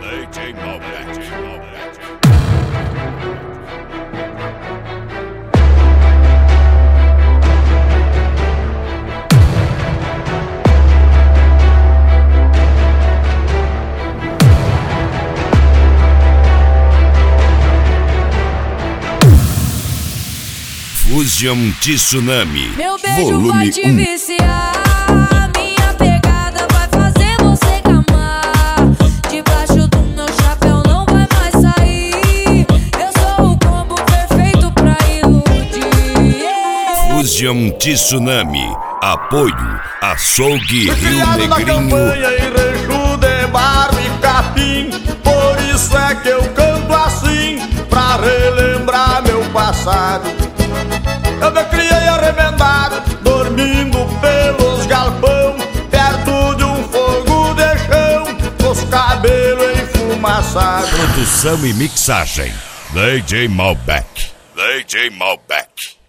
DJ Malbec. Fusion Tsunami. Meu beijo volume vai te 1. viciar, minha pegada vai fazer você gamar. Debaixo do meu chapéu não vai mais sair. Eu sou o combo perfeito pra iludir. Fusion Tsunami. Apoio Açougue Rio Criado na Negrinho. campanha em rancho de barro e capim. Por isso é que eu canto assim, pra relembrar meu passado. Eu me criei arremendado, dormindo pelos galpão, perto de um fogo de chão, os cabelos enfumaçados. Produção e mixagem DJ Malbec. DJ Malbec.